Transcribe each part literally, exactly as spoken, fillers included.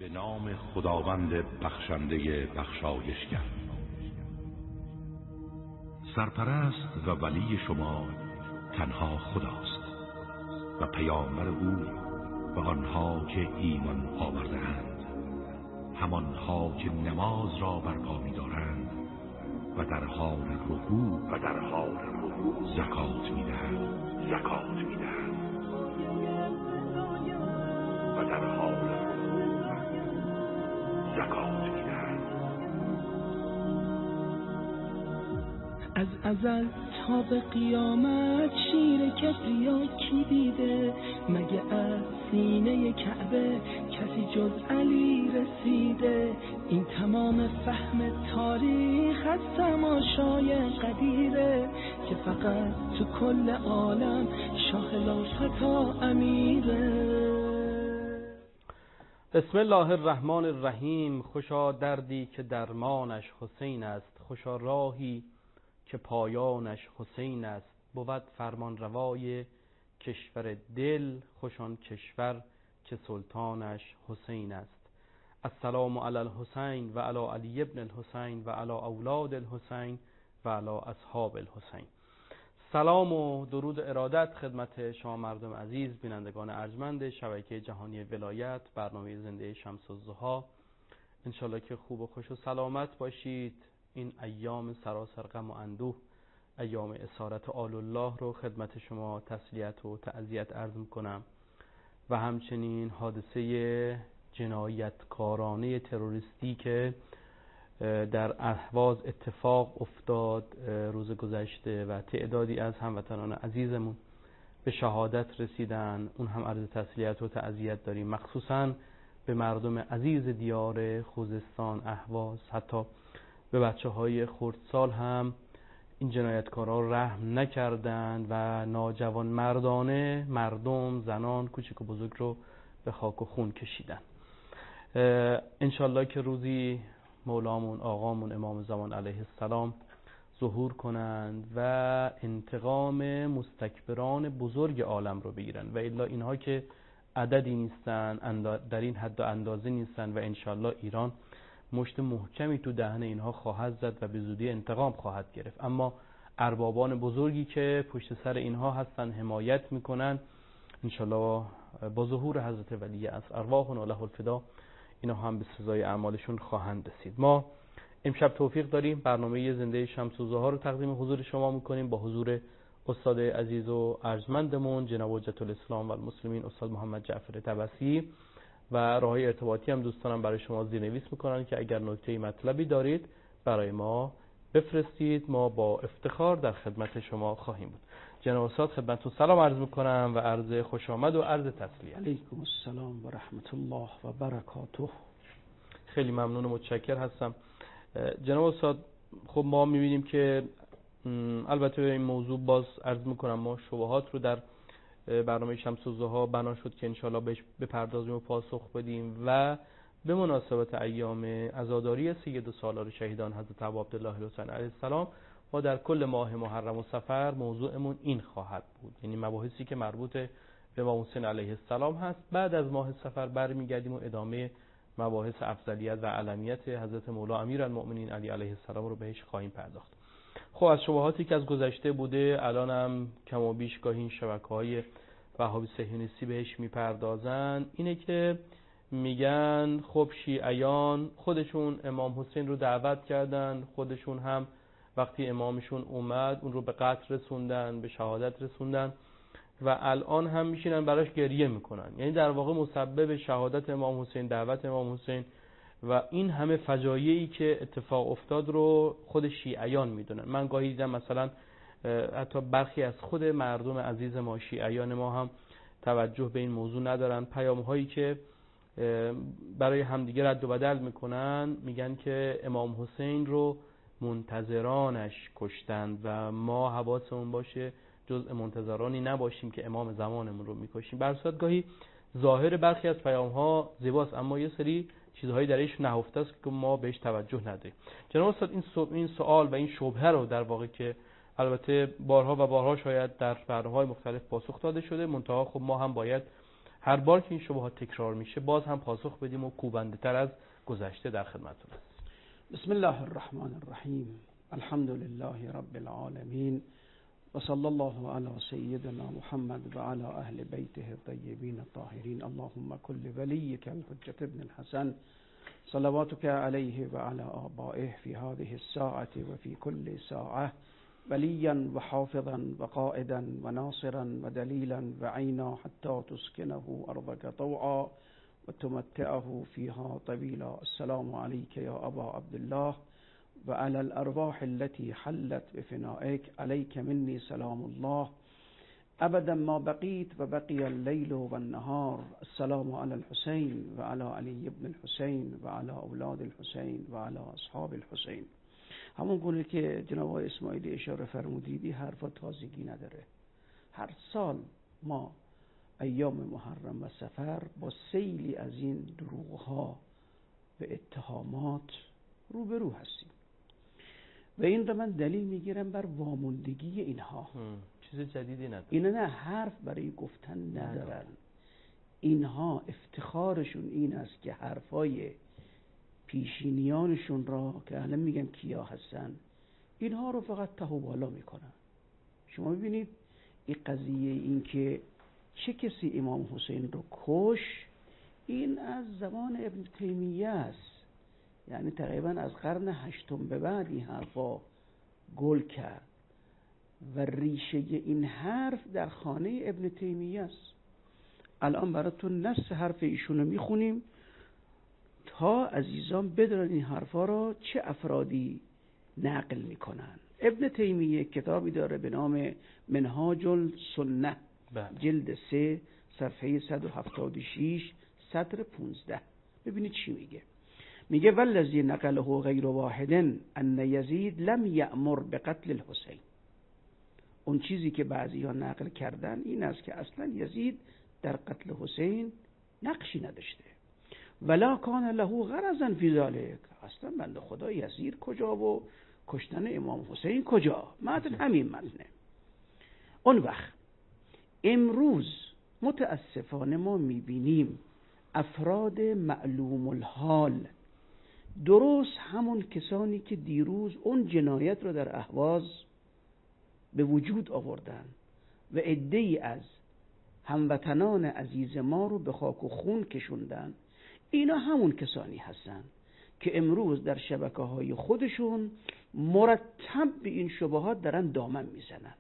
به نام خداوند بخشنده بخشایشگر. سرپرست و ولی شما تنها خداست و پیامبر او و آنها که ایمان آورده اند، همانها که نماز را برپا می‌دارند و در حال رکوع و در حال رکوع زکات می‌دهند زکات می‌دهند و در حال رکوع زکات می‌دهند. از ازل تا به قیامت شیر کبریا کی دیده؟ مگه از سینه کعبه کسی جز علی رسیده؟ این تمام فهم تاریخ از تماشای قدیره که فقط تو کل عالم شاه لافتا امیره. بسم الله الرحمن الرحیم. خوشا دردی که درمانش حسین است، خوشا راهی که پایانش حسین است. بود فرمان روای کشور دل، خوشان کشور که سلطانش حسین است. السلام علی الحسین و علی علی ابن الحسین و علی اولاد الحسین و علی اصحاب الحسین. سلام و درود ارادت خدمت شما مردم عزیز، بینندگان ارجمند شبکه جهانی ولایت، برنامه زنده شمس الضحی. انشالله که خوب و خوش و سلامت باشید. این ایام سراسر غم و اندوه، ایام اسارت آل الله رو خدمت شما تسلیت و تعزیت عرض میکنم و همچنین حادثه جنایتکارانه تروریستی که در اهواز اتفاق افتاد روز گذشته و تعدادی از هموطنان عزیزمون به شهادت رسیدن، اون هم عرض تسلیت و تعزیت داریم، مخصوصا به مردم عزیز دیار خوزستان، اهواز، حتی به بچه های خردسال هم این جنایتکاران رحم نکردند و ناجوان مردانه مردم، زنان، کوچک و بزرگ رو به خاک و خون کشیدن. انشالله که روزی مولامون، آقامون امام زمان علیه السلام ظهور کنند و انتقام مستکبران بزرگ عالم رو بگیرن و الا اینها که عددی نیستن، در این حد و اندازه نیستن و انشالله ایران مشت محکمی تو دهن اینها خواهد زد و به زودی انتقام خواهد گرفت. اما اربابان بزرگی که پشت سر اینها هستن، حمایت میکنن، انشالله با ظهور حضرت ولی عصر ارواحنا له الفدا اینها هم به سزای اعمالشون خواهند رسید. ما امشب توفیق داریم برنامه زنده شمس الضحی رو تقدیم حضور شما میکنیم با حضور استاد عزیز و ارجمندمون جناب حجت الاسلام و المسلمین استاد محمد جعفر طبسی و راههای ارتباطی هم دوستانم برای شما زیرنویس میکنن که اگر نکته مطلبی دارید برای ما بفرستید، ما با افتخار در خدمت شما خواهیم بود. جناب استاد خدمتتون سلام عرض میکنم و عرض خوش آمد و عرض تسلیت. علیکم السلام و رحمت الله و برکاته. خیلی ممنون و متشکر هستم. جناب استاد، خب ما میبینیم که البته این موضوع باز عرض میکنم ما شبهات رو در برنامه شمس الضحی بنا شد که انشالله بهش بپردازیم و پاسخ بدیم و به مناسبت ایام عزاداری سید و سالار شهیدان حضرت ابا عبدالله الحسین علیه السلام ما در کل ماه محرم و صفر موضوعمون این خواهد بود، یعنی مباحثی که مربوط به امام حسین علیه السلام هست. بعد از ماه صفر برمیگردیم و ادامه مباحث افضلیت و علمیت حضرت مولا امیرالمؤمنین علی علیه السلام رو بهش خواهیم پرداخت. خب از شبهاتی که از گذشته بوده الان هم کم و بیش گاهی این شبکه‌های وهابی صهیونیستی بهش میپردازن اینه که میگن خب شیعیان خودشون امام حسین رو دعوت کردن، خودشون هم وقتی امامشون اومد اون رو به قتل رسوندن، به شهادت رسوندن و الان هم میشینن براش گریه میکنن. یعنی در واقع مسبب شهادت امام حسین، دعوت امام حسین و این همه فجایعی که اتفاق افتاد رو خود شیعیان میدونن. من گاهی دیدم مثلا حتی برخی از خود مردم عزیز ما، شیعیان ما هم توجه به این موضوع ندارن. پیام هایی که برای همدیگه رد و بدل میکنن میگن که امام حسین رو منتظرانش کشتند و ما حواسمون باشه جزء منتظرانی نباشیم که امام زمانمون رو میکشیم. بر صورت گاهی ظاهر برخی از پیام ها زیباست اما یه سری چیزهایی درش نهفته است که ما بهش توجه نداریم. جناب استاد این سوال و این شبهه رو در واقع که البته بارها و بارها شاید در برنامه‌های مختلف پاسخ داده شده، منتها خب ما هم باید هر بار که این شبهات تکرار میشه باز هم پاسخ بدیم و کوبنده تر از گذشته در خدمتتون هست. بسم الله الرحمن الرحیم. الحمد لله رب العالمین و صلی الله علی سیدنا محمد و علی اهل بیته الطیبین الطاهرین. اللهم کل ولیک الحجة ابن الحسن صلواتك علیه و علی آبائه فی هذه الساعة و فی کل ساعة وليا وحافظا وقائدا وناصرا ودليلا وعينا حتى تسكنه أرضك طوعا وتمتعه فيها طويلا. السلام عليك يا أبا عبد الله وعلى الأرواح التي حلت بفنائك. عليك مني سلام الله أبدا ما بقيت وبقي الليل والنهار. السلام على الحسين وعلى علي بن الحسين وعلى أولاد الحسين وعلى أصحاب الحسين. همون گونه که جناب آقای اسماعیلی اشاره فرمودیدی حرفا تازگی نداره. هر سال ما ایام محرم و سفر با سیلی از این دروغها و اتهامات روبرو هستیم و این رو من دلیل میگیرم بر واموندگی اینها. چیز جدیدی نداره. اینا نه حرف برای گفتن ندارن. اینها افتخارشون این است که حرفای پیشینیانشون را که الان میگم کیا هستن اینها رو فقط ته و بالا میکنن. شما ببینید این قضیه این که چه کسی امام حسین رو کش این از زمان ابن تیمیه است، یعنی تقریبا از قرن هشتم به بعد این حرفا گل کرد و ریشه این حرف در خانه ابن تیمیه است. الان براتون نص حرف ایشونو میخونیم تا عزیزان بدونن این حرفا را چه افرادی نقل میکنن. ابن تیمیه کتابی داره به نام منهاج السنه جلد سه صفحه صد و هفتاد و شش سطر پونزده. ببینید چی میگه. میگه والذی نقله غیر واحد ان یزید لم یأمر بقتل الحسین. اون چیزی که بعضی ها نقل کردن این است که اصلا یزید در قتل حسین نقشی نداشته. ولا کان له غرضا فی ذلک. اصلا بنده خدا یزید کجا و کشتن امام حسین کجا؟ متن همین متنه. اون وقت امروز متاسفانه ما میبینیم افراد معلوم الحال، درست همون کسانی که دیروز اون جنایت رو در اهواز به وجود آوردن و عده‌ای از هموطنان عزیز ما رو به خاک و خون کشوندن، اینا همون کسانی هستن که امروز در شبکه‌های خودشون مرتب به این شبهات دارن دامن میزنن،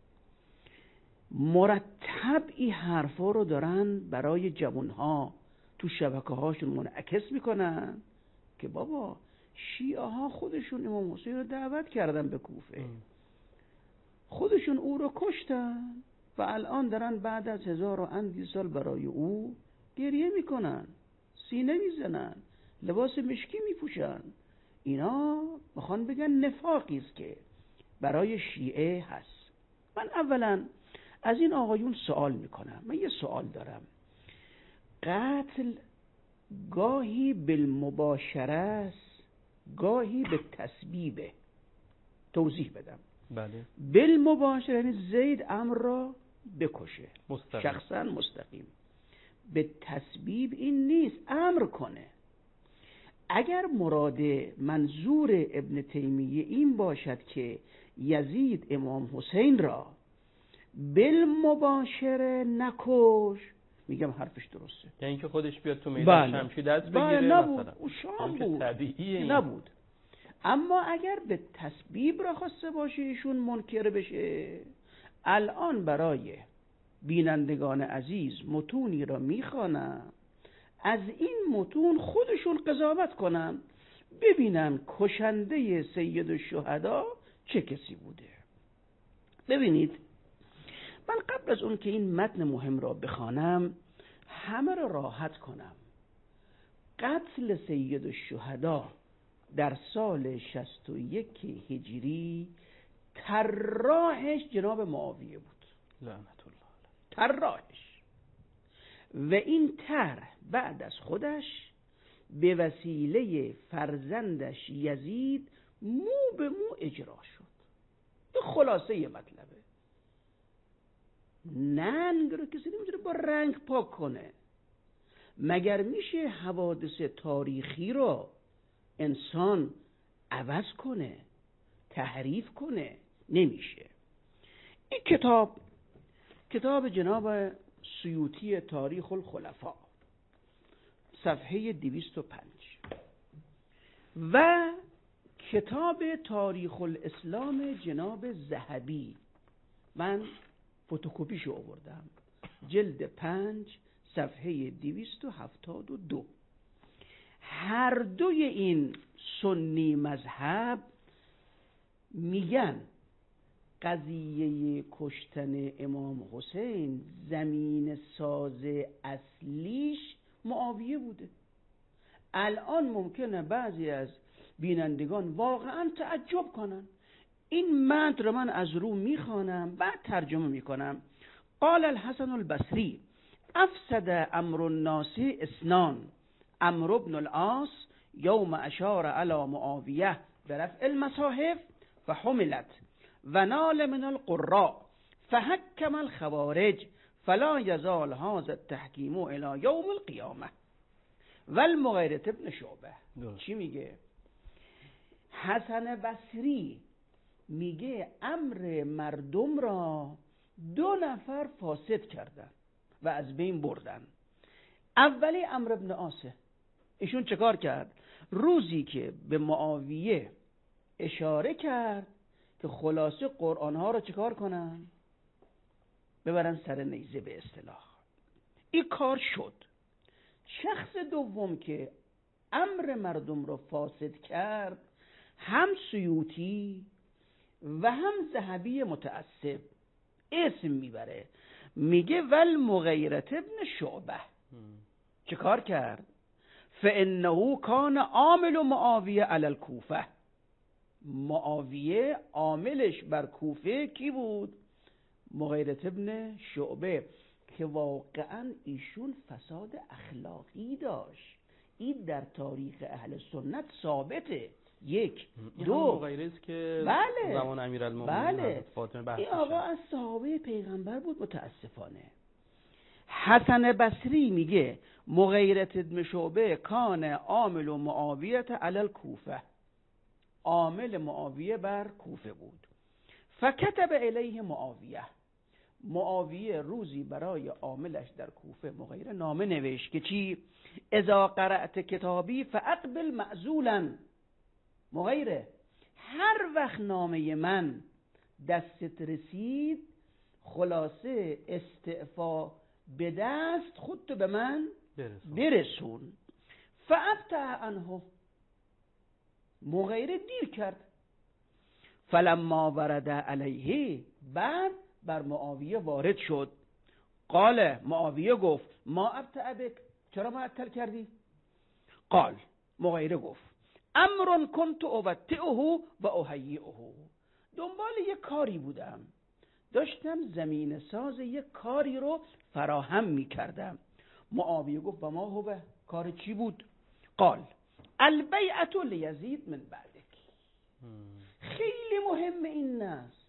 مرتب این حرفا رو دارن برای جوانها تو شبکه‌هاشون منعکس میکنن که بابا شیعه ها خودشون امام حسین رو دعوت کردن به کوفه، خودشون او رو کشتن و الان دارن بعد از هزار و اندی سال برای او گریه میکنن، سینه میزنن، لباس مشکی میپوشن. اینا میخوان بگن نفاقی است که برای شیعه هست. من اولا از این آقایون سوال میکنم. من یه سوال دارم. قتل گاهی بالمباشره است، گاهی به تسبیبه. توضیح بدم. بله. بالمباشره یعنی زید امر را بکشه مستقیم. شخصا مستقیم. به تسبیب این نیست، امر کنه. اگر مراد منظور ابن تیمیه این باشد که یزید امام حسین را بالمباشره نکش، میگم حرفش درسته. یعنی اینکه خودش بیاد تو میدان بله. شمشیر دست بله بگیره نبود. مثلا او شام بود. طبیعیه نبود. اما اگر به تسبیب را خواسته باشه ایشون منکر بشه، الان برای بینندگان عزیز متونی را میخوانم، از این متون خودشون قضاوت کنن، ببینن کشنده سید الشهدا چه کسی بوده. ببینید من قبل از اون که این متن مهم را بخوانم همه را راحت کنم. قتل سید الشهدا در سال شصت و یک هجری طراحش جناب معاویه بود لعنت الله علیه. طراحش و این طرح بعد از خودش به وسیله فرزندش یزید مو به مو اجرا شد. به خلاصه مطلبه ننگ رو کسی نمیتونه با رنگ پاک کنه. مگر میشه حوادث تاریخی رو انسان عوض کنه، تحریف کنه؟ نمیشه. این کتاب کتاب جناب سیوطی تاریخ الخلفاء صفحه دویست و پنج و کتاب تاریخ الاسلام جناب ذهبی، من فتوکپیشو آوردم، جلد پنج صفحه دویست و هفتاد و دو. هر دوی این سنی مذهب میگن قضیه کشتن امام حسین زمین ساز اصلیش معاویه بوده. الان ممکنه بعضی از بینندگان واقعا تعجب کنن. این متن رو من از رو میخوانم بعد ترجمه میکنم. قال الحسن البصری افسد امر الناس اثنان، عمرو بن العاص یوم اشار علی معاویه برفع المصاحف فحملت و نال من القراء فحکم الخوارج فلا یزال هذا التحکیم الى یوم القیامه. والمغیرة ابن شعبه چی میگه؟ حسن بصری میگه امر مردم را دو نفر فاسد کردن و از بین بردن. اولی عمرو بن عاصه، ایشون چه کار کرد؟ روزی که به معاویه اشاره کرد که خلاصه قرآن ها رو چه کار کنن؟ ببرن سر نیزه به اصطلاح. این کار شد. شخص دوم که امر مردم رو فاسد کرد هم سیوطی و هم ذهبی متعصب اسم میبره، میگه والمغیرة ابن شعبه چه کار کرد؟ فانه کان عامل معاویه علی الکوفه، معاویه عاملش بر کوفه کی بود؟ مغیرة ابن شعبه، که واقعا ایشون فساد اخلاقی داشت. این در تاریخ اهل سنت ثابته. یک دو مغیره‌ای که بله زمان امیرالمومنین بله فاطمه بحث این آقا از صحابه پیغمبر بود متاسفانه. حسن بصری میگه مغیرة ابن شعبه کان عامل معاویه علی الکوفه، عامل معاویه بر کوفه بود. فکتب الیه معاویه، معاویه روزی برای عاملش در کوفه مغیره نامه نوشت که چی؟ اذا قرأت کتابی فاقبل معزولا. مغیره هر وقت نامه من دستت رسید خلاصه استعفا به دست خودتو به من برسون, برسون. فابتع عنه، مغیره دیر کرد. فلما ورد علیه، بعد بر معاویه وارد شد. قال، معاویه گفت ما ابتع بک، چرا معطل کردی؟ قال، مغیره گفت امر کنت ابتعه و اهیئه، دنبال یک کاری بودم، داشتم زمین ساز یک کاری رو فراهم می کردم. معاویه گفت و ما هو، کار چی بود؟ قال البیعة لیزید من بعدک. خیلی مهم این است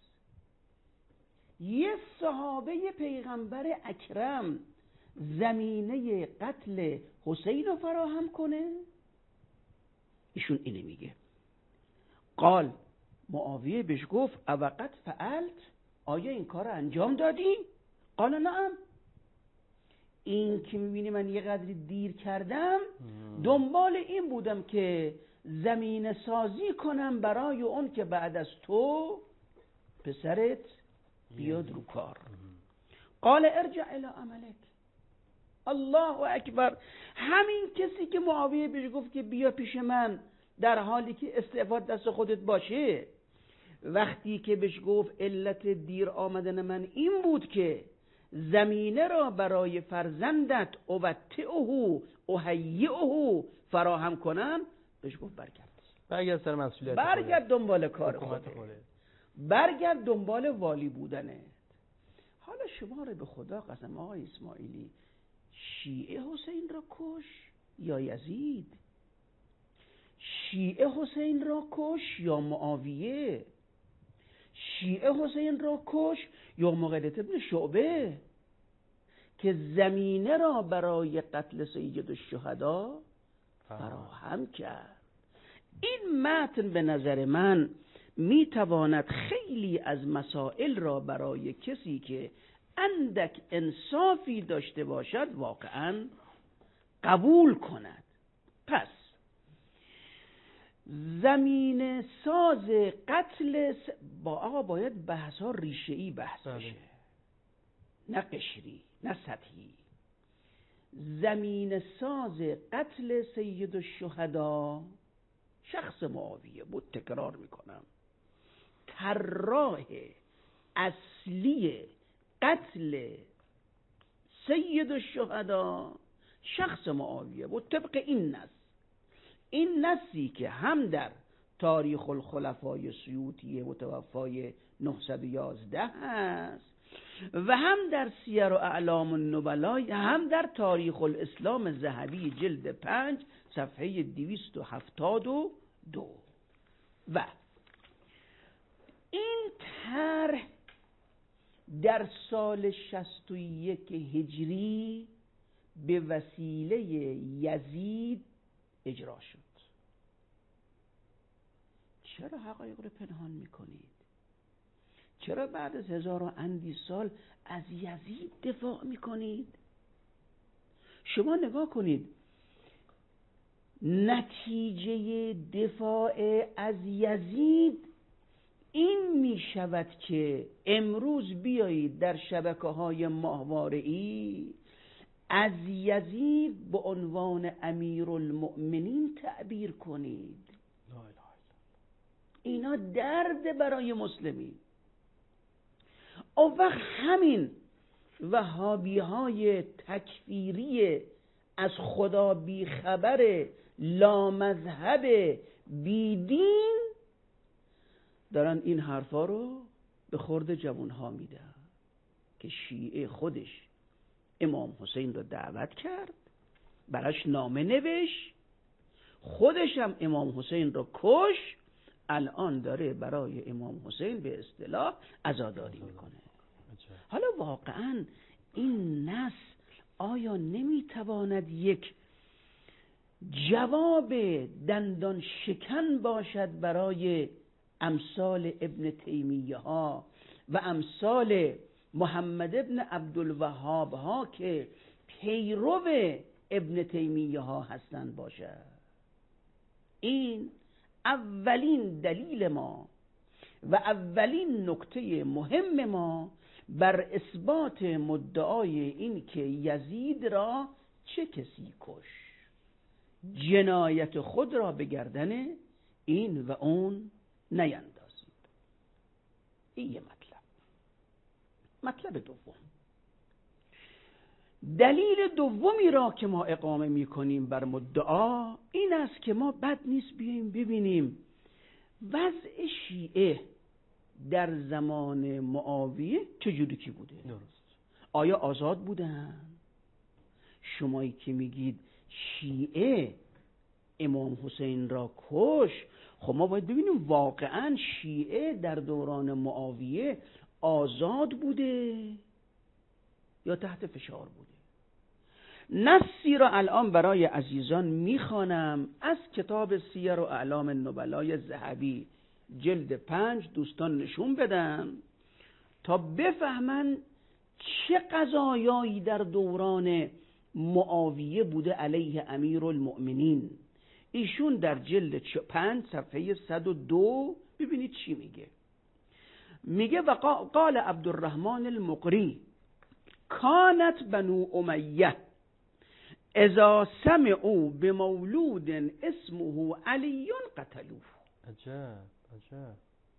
یه صحابه پیغمبر اکرم زمینه قتل حسین رو فراهم کنه؟ ایشون اینه میگه. قال، معاویه بهش گفت اوقت فعلت، آیا این کار رو انجام دادی؟ قال نعم. این که میبینی من یه قدری دیر کردم دنبال این بودم که زمین سازی کنم برای اون که بعد از تو پسرت بیاد رو کار. قال ارجع الى عملک. الله اکبر. همین کسی که معاویه بهش گفت که بیا پیش من در حالی که استعفا دست خودت باشه، وقتی که بهش گفت علت دیر آمدن من این بود که زمینه را برای فرزندت ابتعه اهیئه فراهم کنم، بهش گفت برگرد برگرد سر مسئولیت، برگرد دنبال کار خودت، برگرد دنبال والی بودنه. حالا شما رو به خدا قسم آقای اسماعیلی، شیعه حسین را کش یا یزید؟ شیعه حسین را کش یا معاویه؟ شیعه حسین را کش یا مغیرة ابن شعبه که زمینه را برای قتل سید الشهدا فراهم کرد. این متن به نظر من میتواند خیلی از مسائل را برای کسی که اندک انصافی داشته باشد واقعا قبول کند. پس زمین ساز قتل س... با آقا باید بحث ها ریشه ای بحث بشه، نه قشری نه سطحی. زمین ساز قتل سید الشهدا شخص معاویه بود. تکرار میکنم، طراح اصلی قتل سید الشهدا شخص معاویه بود طبق این نص. این نصی که هم در تاریخ الخلفای سیوطی متوفای نهصد و یازده هست و هم در سیر و اعلام النبلا، هم در تاریخ الاسلام ذهبی جلد پنج صفحه دویست و هفتاد و دو. و این طرح در سال شصت و یک هجری به وسیله یزید اجرا شد. چرا حقایق رو پنهان میکنید؟ چرا بعد از هزار و اندی سال از یزید دفاع میکنید؟ شما نگاه کنید، نتیجه دفاع از یزید این میشود که امروز بیایید در شبکه‌های ماهواره‌ای از یزید به عنوان امیرالمؤمنین تعبیر کنید. اینا درد برای مسلمین. او وقت همین وهابی های تکفیری از خدا بیخبر لامذهب بیدین دارن این حرفا رو به خورد جوانها میدن که شیعه خودش امام حسین رو دعوت کرد، براش نامه نوشت، خودش هم امام حسین رو کش، الان داره برای امام حسین به اصطلاح عزاداری میکنه. حالا واقعا این نص آیا نمیتواند یک جواب دندان شکن باشد برای امثال ابن تیمیه ها و امثال محمد ابن عبدالوهاب ها که پیرو ابن تیمیه ها هستند باشد؟ این اولین دلیل ما و اولین نکته مهم ما بر اثبات مدعای این که یزید را چه کسی کش، جنایت خود را به گردن این و اون نیندازید. این یه مطلب. مطلب دوم، دلیل دومی را که ما اقامه می کنیم بر مدعا این است که ما بد نیست بیاییم ببینیم وضع شیعه در زمان معاویه چجوری کی بوده. درست. آیا آزاد بودن؟ شمایی که میگید شیعه امام حسین را کش، خب ما باید ببینیم واقعا شیعه در دوران معاویه آزاد بوده یا تحت فشار بوده. نصی را الان برای عزیزان میخوانم از کتاب سیر و اعلام النبلای ذهبی جلد پنج، دوستان نشون بدن تا بفهمن چه قضایایی در دوران معاویه بوده علیه امیرالمؤمنین. ایشون در جلد پنج صفحه صد و دو ببینید چی میگه. میگه و قال عبدالرحمن المقری کانت بنو امیه اذا سمعوا بمولود اسمه علی قتلوه. عجب عجب.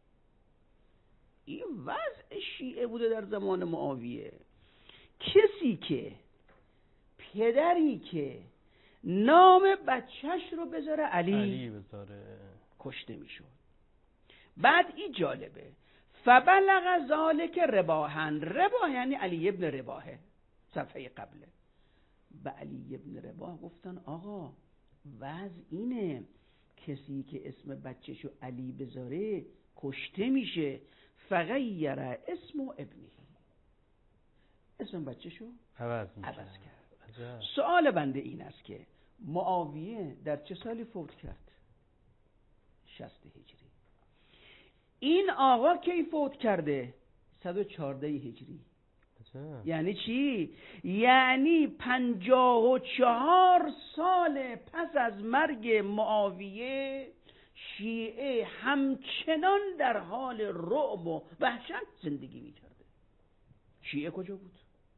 این وضع شیعه بوده در زمان معاویه. کسی که پدری که نام بچهش رو بذاره علی, علی بذاره کشته میشد. بعد این جالبه، فبلغ ذالک رباحن. رباح یعنی علی ابن رباحه، صفحه قبله. به علی ابن رباح گفتن آقا وضع اینه کسی که اسم بچهشو علی بذاره کشته میشه. فغیر اسم ابنه، اسم بچهشو عوض, عوض کرد. عجب. سوال بنده این است که معاویه در چه سالی فوت کرد؟ شصت هجری. این آقا کی فوت کرده؟ صد و چهارده هجری. عجب. یعنی چی؟ یعنی پنجاه و چهار سال پس از مرگ معاویه شیعه همچنان در حال رعب و وحشت زندگی می‌کرده. شیعه کجا بود؟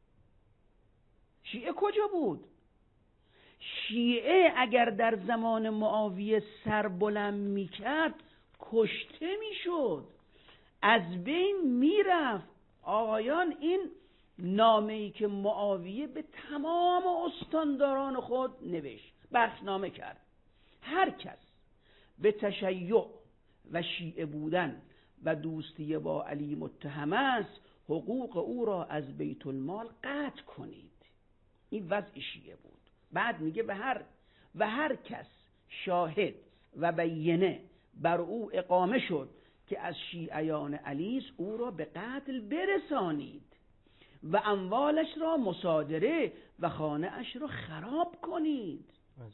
شیعه کجا بود؟ شیعه اگر در زمان معاویه سر بلند می‌کرد کشته می‌شد، از بین می‌رفت. آقایان، این نامه‌ای که معاویه به تمام استانداران خود نوشت، بخشنامه کرد. هر کس به تشیع و شیعه بودن و دوستی با علی متهم است، حقوق او را از بیت المال قطع کنید. این وضع شیعه بود. بعد میگه به هر و هر کس شاهد و بینه بر او اقامه شد که از شیعیان علی است، او را به قتل برسانید و اموالش را مصادره و خانه اش را خراب کنید.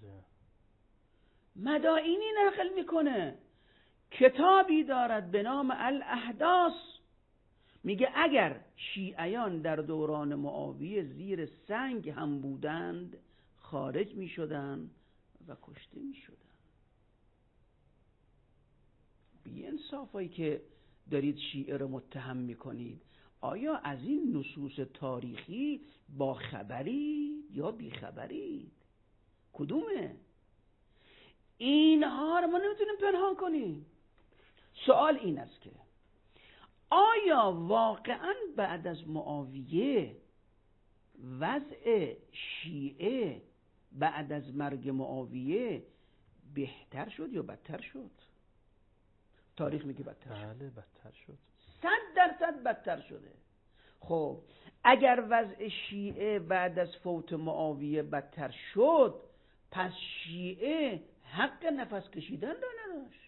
مدائنی نقل میکنه، کتابی دارد به نام الاحداث، میگه اگر شیعیان در دوران معاویه زیر سنگ هم بودند خارج میشدند و کشته میشدند. بی انصافایی که دارید شیعه رو متهم میکنید. آیا از این نصوص تاریخی با خبرید یا بی خبرید؟ کدومه؟ اینها رو ما نمیتونیم پنهان کنیم. سوال این است که آیا واقعا بعد از معاویه وضع شیعه بعد از مرگ معاویه بهتر شد یا بدتر شد؟ تاریخ میگه بدتر شد. بله بدتر شد. صد درصد بدتر شده. خب اگر وضع شیعه بعد از فوت معاویه بدتر شد، پس شیعه حق نفس کشیدن را نداشت.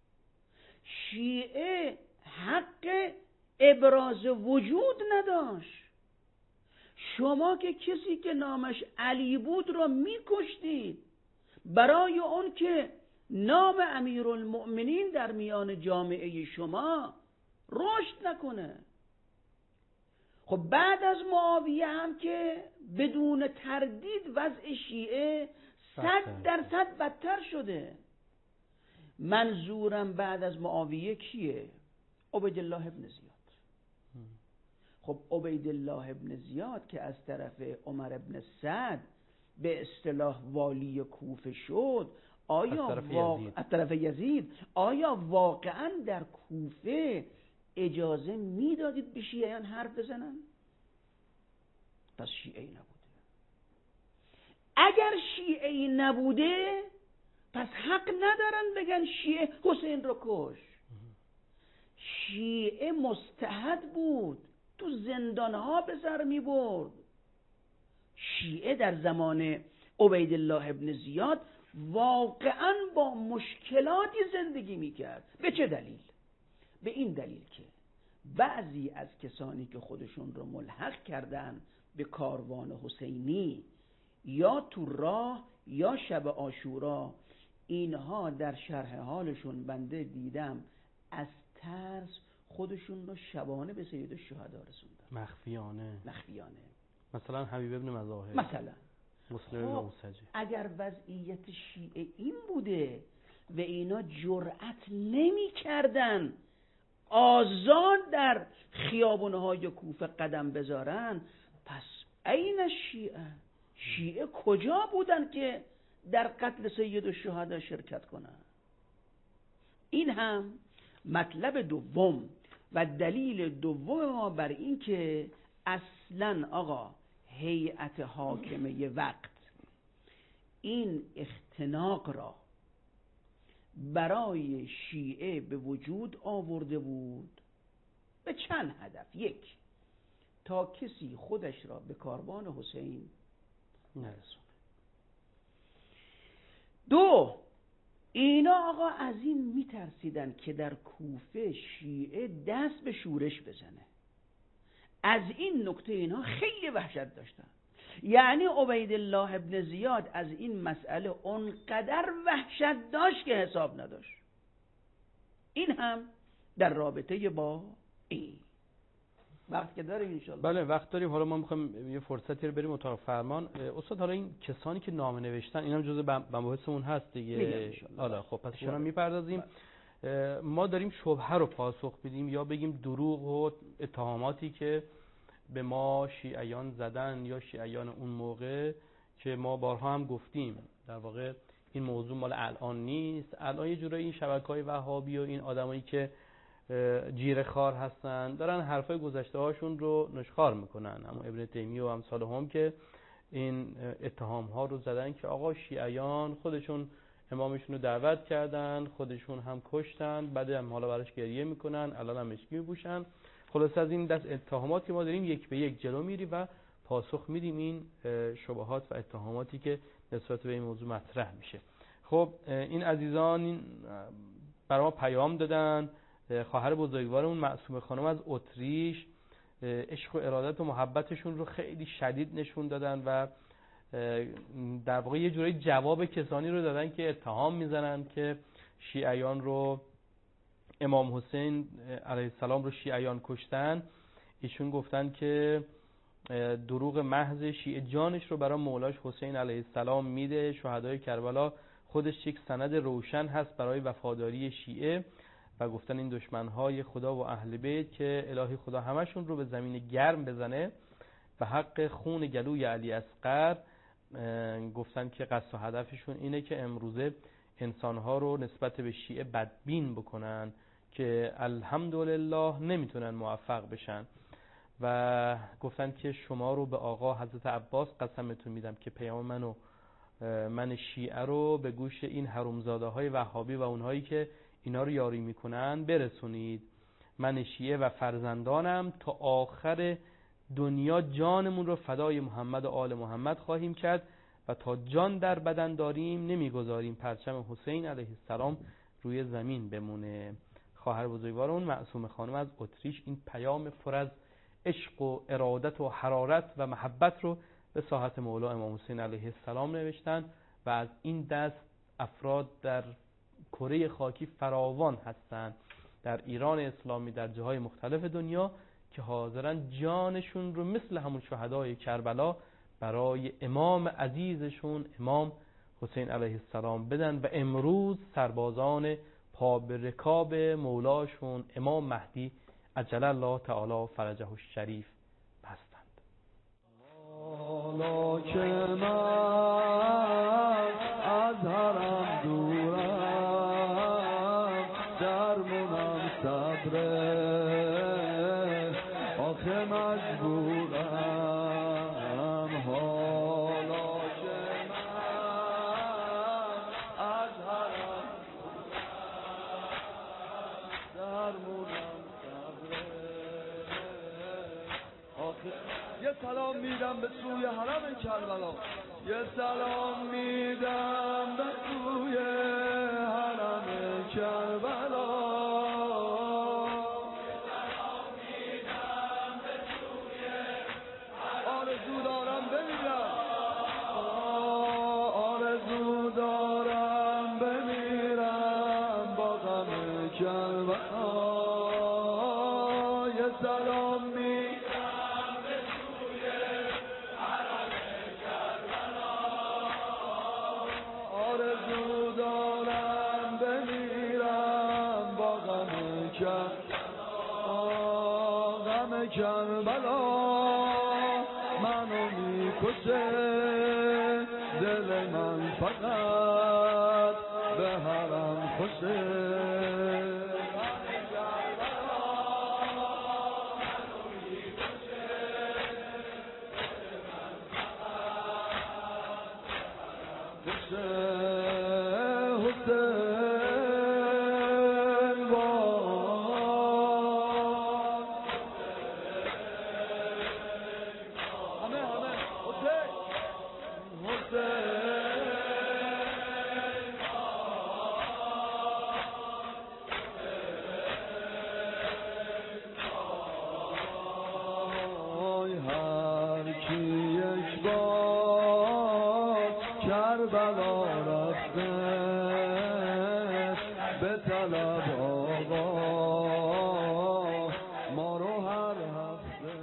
شیعه حق ابراز وجود نداشت. شما که کسی که نامش علی بود را میکشتید برای اون که نام امیرالمؤمنین در میان جامعه شما رشد نکنه. خب بعد از معاویه هم که بدون تردید وضع شیعه صد درصد بدتر شده. منظورم بعد از معاویه کیه؟ عبیدالله ابن زیاد. خب عبیدالله ابن زیاد که از طرف عمر ابن سعد به اصطلاح والی کوفه شد، آیا از طرف, واق... یزید. از طرف یزید آیا واقعا در کوفه اجازه میدادید به شیعیان حرف بزنن؟ پس شیعی نبوده. اگر شیعی نبوده پس حق ندارن بگن شیعه حسین رو کش. شیعه مستعد بود، تو زندانها به سر می برد. شیعه در زمان عبیدالله ابن زیاد واقعا با مشکلاتی زندگی می کرد. به چه دلیل؟ به این دلیل که بعضی از کسانی که خودشون رو ملحق کردن به کاروان حسینی یا تو راه یا شب عاشورا، اینها در شرح حالشون بنده دیدم از ترس خودشون رو شبانه به سید الشهدا رسوندن. مخفیانه مخفیانه. مثلا حبیب ابن مظاهر، مثلا مسلم ابن موسجی. اگر وضعیت شیعه این بوده و اینا جرأت نمی کردن آزاد در خیابونهای کوفه قدم بذارن، پس این شیعه شیعه کجا بودن که در قتل سید الشهدا شرکت کنن؟ این هم مطلب دوم و دلیل دوم ما بر این که اصلا آقا هیئت حاکمه وقت این اختناق را برای شیعه به وجود آورده بود به چند هدف. یک، تا کسی خودش را به کاروان حسین نرسونه. دو، اینا آقا از این میترسیدن که در کوفه شیعه دست به شورش بزنه. از این نکته اینها خیلی وحشت داشتن. یعنی عبیدالله ابن زیاد از این مسئله اونقدر وحشت داشت که حساب نداشت. این هم در رابطه با این وقت که داریم انشالله. بله وقت داریم. حالا ما میخوایم یه فرصتی رو بریم اتاق فرمان. استاد حالا این کسانی که نامه نوشتن اینم جزء مباحثمون هست دیگه. حالا خب پس شما میپردازیم. ما داریم شبهه رو پاسخ بدیم یا بگیم دروغ و اتهاماتی که به ما شیعیان زدن یا شیعیان اون موقع که ما بارها هم گفتیم در واقع این موضوع مال الان نیست. الان یه جورایی این شبکه‌های وهابی و این آدمایی که جیره خار هستن دارن حرفای گذشته هاشون رو نشخوار میکنن. اما ابن تیمیه و امثال هم که این اتهام ها رو زدن که آقا شیعیان خودشون امامشون رو دعوت کردن، خودشون هم کشتن، بعد هم حالا براش گریه میکنن، الان هم مشکی میپوشن. خلاص از این دست اتهامات که ما داریم یک به یک جلو میری و پاسخ میدیم این شبهات و اتهاماتی که نسبت به این موضوع مطرح میشه. خب این عزیزان این برای ما پیام دادن. خواهر بزرگوارمون معصومه خانم از اتریش عشق و ارادت و محبتشون رو خیلی شدید نشون دادن و در واقع یه جورایی جواب کسانی رو دادن که اتهام میزنن که شیعیان رو امام حسین علیه السلام رو شیعیان کشتن. ایشون گفتن که دروغ محض، شیعه جانش رو برای مولاش حسین علیه السلام میده. شهدای کربلا خودش یک سند روشن هست برای وفاداری شیعه و گفتن این دشمنهای خدا و اهل بیت که الهی خدا همشون رو به زمین گرم بزنه به حق خون گلوی علی اصغر. گفتن که قصد و هدفشون اینه که امروزه انسانها رو نسبت به شیعه بدبین بکنن که الحمدلله نمیتونن موفق بشن و گفتن که شما رو به آقا حضرت عباس قسمتون میدم که پیام منو من شیعه رو به گوش این حرومزاده های وهابی و اونهایی که اینا رو یاری میکنن برسونید. من شیعه و فرزندانم تا آخر دنیا جانمون رو فدای محمد و آل محمد خواهیم کرد و تا جان در بدن داریم نمیگذاریم پرچم حسین علیه السلام روی زمین بمونه. خواهر بزرگوارمون معصومه خانم از اتریش این پیام پر از عشق و ارادت و حرارت و محبت رو به ساحت مولا امام حسین علیه السلام نوشتن و از این دست افراد در کره خاکی فراوان هستند، در ایران اسلامی، در جاهای مختلف دنیا که حاضرن جانشون رو مثل همون شهدای کربلا برای امام عزیزشون امام حسین علیه السلام بدن و امروز سربازان پا به رکاب مولاشون امام مهدی عجل الله تعالی فرجه الشریف هستند. حالا که من از حرم دورم درمونم صبره آخه مجبورم. حالا که من از حرم درمونم صبره آخه یه سلام میدم به سوی حرم کربلا، یه سلام میدم به سوی حرم کربلا، یه سلام میدم به سوی آرزو دارم بمیرم، آرزو دارم بمیرم با غم کربلا، یه سلام میدم به سوی حرم کربلا، آرزو دارم بمیرم با غم کربلا، غم کربلا منو میکشه، دل من فقط به حرم خوشه. به طلب آقا ما رو هر هفته.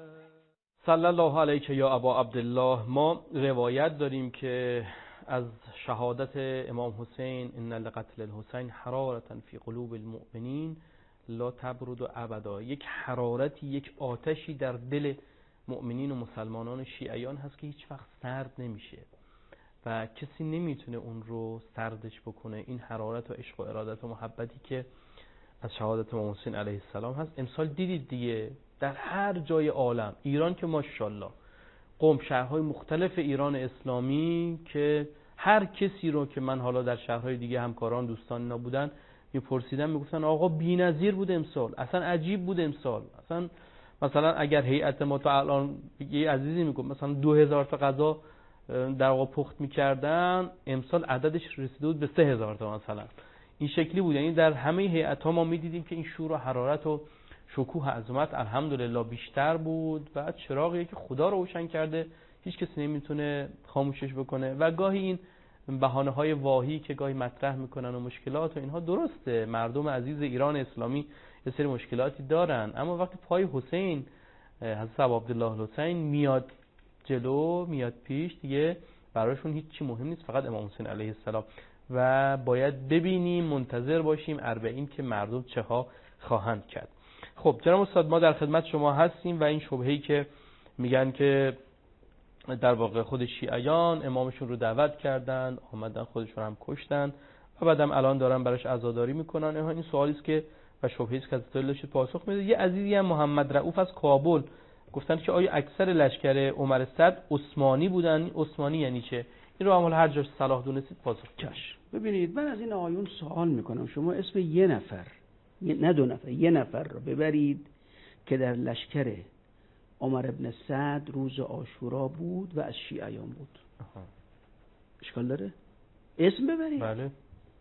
صلی الله علیک یا ابا عبدالله. ما روایت داریم که از شهادت امام حسین ان لقتل الحسین حرارتا فی قلوب المؤمنین لا تبرد و ابدا، یک حرارتی، یک آتشی در دل مؤمنین و مسلمانان شیعیان هست که هیچ وقت سرد نمیشه و کسی نمیتونه اون رو سردش بکنه. این حرارت و عشق و ارادت و محبتی که از شهادت امام حسین علیه السلام هست. امسال دیدید دیگه در هر جای عالم، ایران که ماشاءالله، قم، شهرهای مختلف ایران اسلامی که هر کسی رو که من حالا در شهرهای دیگه همکاران دوستان اینا بودن میپرسیدن میگفتن آقا بی‌نظیر بود امسال، اصلا عجیب بود امسال. اصلا مثلا اگر هیئت ما تا الان یه عزیزی میگفت مثلا دو هزار تا غذا در واقع پخت میکردن، امسال عددش رسیده بود به سه هزار تا مثلا. این شکلی بود. یعنی در همه هیئت‌ها ما میدیدیم که این شور و حرارت و شکوه عظمت الحمدلله بیشتر بود و چراغی که خدا روشن کرده هیچ کسی نمیتونه خاموشش بکنه. و گاهی این بهانه‌های واهی که گاهی مطرح میکنن و مشکلات و اینها، درسته مردم عزیز ایران اسلامی یه سری مشکلاتی دارن، اما وقتی پای حسین حضرت عبدالله الحسین میاد جلو، میاد پیش، دیگه براشون هیچی مهم نیست، فقط امام حسین علیه السلام. و باید ببینیم، منتظر باشیم اربعین که مردم چه ها خواهند کرد. خب جناب استاد، ما در خدمت شما هستیم و این شبهه‌ای که میگن که در واقع خود شیعیان امامشون رو دعوت کردن، آمدن خودشون هم کشتن و بعدم الان دارن براش عزاداری میکنن. این سوالی است که و شبهه‌ای است که از دلش پاسخ میده. یه عزیزی هم محمد رؤوف از کابل گفتن که آیا اکثر لشکر عمر صدر عثمانی بودن؟ عثمانی یعنی چه؟ این رو عمل هر جاش صلاح دونستید پاسخ چش. ببینید من از این آیون سوال میکنم، شما اسم یه نفر، نه دو نفر، یه نفر رو ببرید که در لشکر عمر ابن سعد روز عاشورا بود و از شیعیان بود. آها. اشکال داره؟ اسم ببرید. بله.